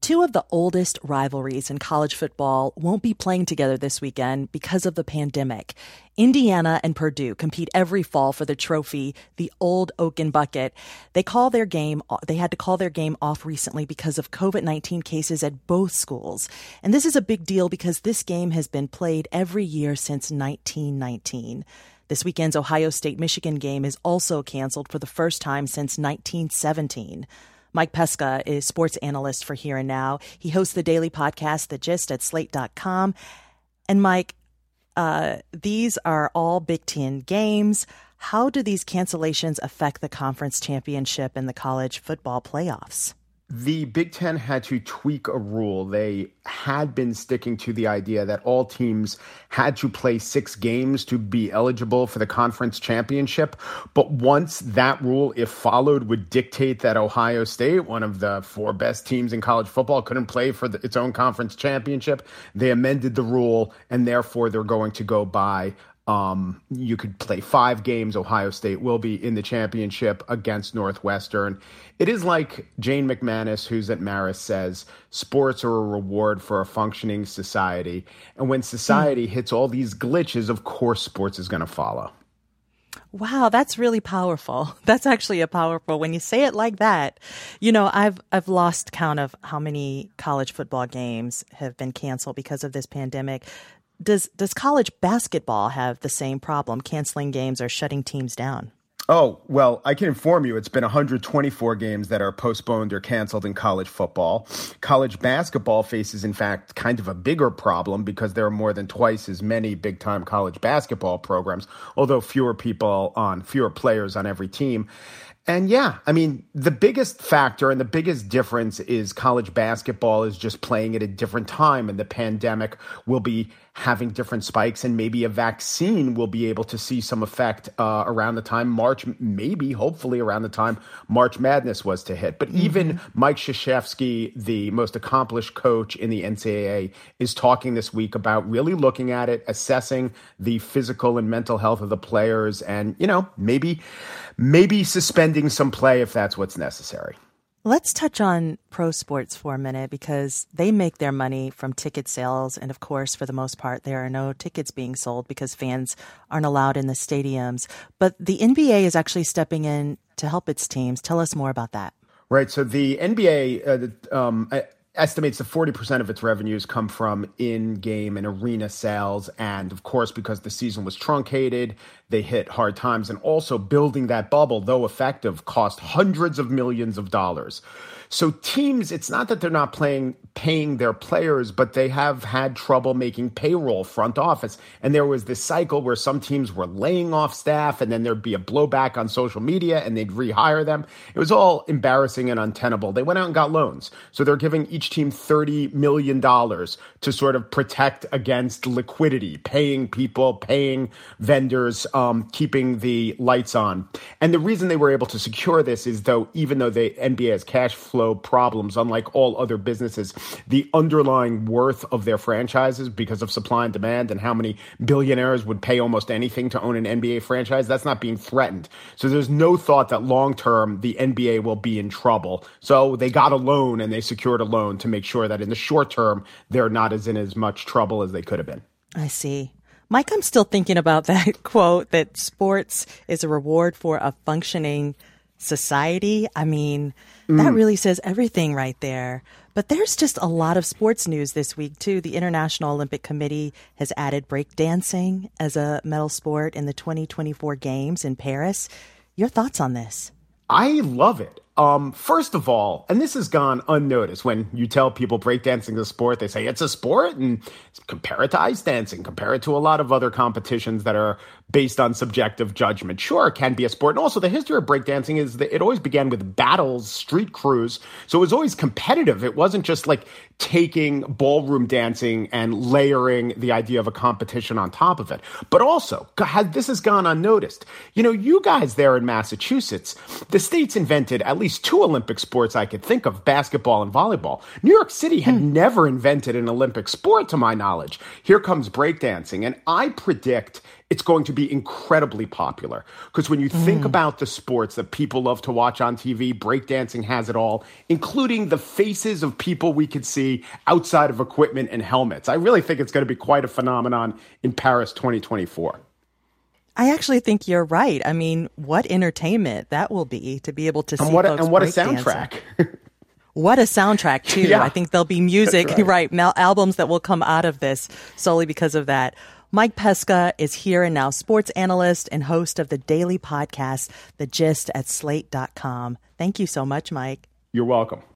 Two of the oldest rivalries in college football won't be playing together this weekend because of the pandemic. Indiana and Purdue compete every fall for the trophy, the Old Oaken Bucket. They had to call their game off recently because of COVID-19 cases at both schools. And this is a big deal because this game has been played every year since 1919. This weekend's Ohio State-Michigan game is also canceled for the first time since 1917. Mike Pesca is sports analyst for Here and Now. He hosts the daily podcast, The Gist, at Slate.com. And Mike, these are all Big Ten games. How do these cancellations affect the conference championship and the college football playoffs? The Big Ten had to tweak a rule. They had been sticking to the idea that all teams had to play 6 games to be eligible for the conference championship. But once that rule, if followed, would dictate that Ohio State, one of the 4 best teams in college football, couldn't play for its own conference championship, they amended the rule, and therefore they're going to go by you could play 5 games. Ohio State will be in the championship against Northwestern. It is like Jane McManus, who's at Marist, says, sports are a reward for a functioning society. And when society hits all these glitches, of course, sports is going to follow. Wow, that's really powerful. That's actually when you say it like that. You know, I've lost count of how many college football games have been canceled because of this pandemic. Does college basketball have the same problem, canceling games or shutting teams down? Oh, well, I can inform you it's been 124 games that are postponed or canceled in college football. College basketball faces, in fact, kind of a bigger problem because there are more than twice as many big-time college basketball programs, although fewer players on every team. And yeah, I mean, the biggest factor and the biggest difference is college basketball is just playing at a different time, and the pandemic will be having different spikes, and maybe a vaccine will be able to see some effect around the time hopefully around the time March Madness was to hit. But even Mike Krzyzewski, the most accomplished coach in the NCAA, is talking this week about really looking at it, assessing the physical and mental health of the players, and, you know, maybe suspending some play if that's what's necessary. Let's touch on pro sports for a minute because they make their money from ticket sales. And of course, for the most part, there are no tickets being sold because fans aren't allowed in the stadiums. But the NBA is actually stepping in to help its teams. Tell us more about that. Right. So the NBA estimates that 40% of its revenues come from in-game and arena sales. And of course, because the season was truncated, they hit hard times. And also building that bubble, though effective, cost hundreds of millions of dollars. So teams, it's not that they're not paying their players, but they have had trouble making payroll, front office. And there was this cycle where some teams were laying off staff, and then there'd be a blowback on social media, and they'd rehire them. It was all embarrassing and untenable. They went out and got loans. So they're giving each team $30 million to sort of protect against liquidity, paying people, paying vendors, keeping the lights on. And the reason they were able to secure this is, even though the NBA has cash flow problems, unlike all other businesses, the underlying worth of their franchises, because of supply and demand and how many billionaires would pay almost anything to own an NBA franchise, that's not being threatened. So there's no thought that long-term the NBA will be in trouble. So they got a loan, and they secured a loan to make sure that in the short term, they're not in as much trouble as they could have been. I see. Mike, I'm still thinking about that quote that sports is a reward for a functioning society. I mean, that really says everything right there. But there's just a lot of sports news this week, too. The International Olympic Committee has added breakdancing as a medal sport in the 2024 Games in Paris. Your thoughts on this? I love it. First of all, and this has gone unnoticed, when you tell people breakdancing is a sport, they say it's a sport, and compare it to ice dancing, compare it to a lot of other competitions that are based on subjective judgment. Sure, it can be a sport. And also the history of breakdancing is that it always began with battles, street crews. So it was always competitive. It wasn't just like taking ballroom dancing and layering the idea of a competition on top of it. But also, this has gone unnoticed. You know, you guys there in Massachusetts, the state's invented, at least least two Olympic sports I could think of, basketball and volleyball. New York City had never invented an Olympic sport, to my knowledge. Here comes breakdancing, and I predict it's going to be incredibly popular. Because when you think about the sports that people love to watch on TV, breakdancing has it all, including the faces of people we could see outside of equipment and helmets. I really think it's going to be quite a phenomenon in Paris 2024. I actually think you're right. I mean, what entertainment that will be to be able to see what folks a breakdancing. soundtrack. What a soundtrack, too. Yeah. I think there'll be music, right, albums that will come out of this solely because of that. Mike Pesca is here and now sports analyst and host of the daily podcast, The Gist at Slate.com. Thank you so much, Mike. You're welcome.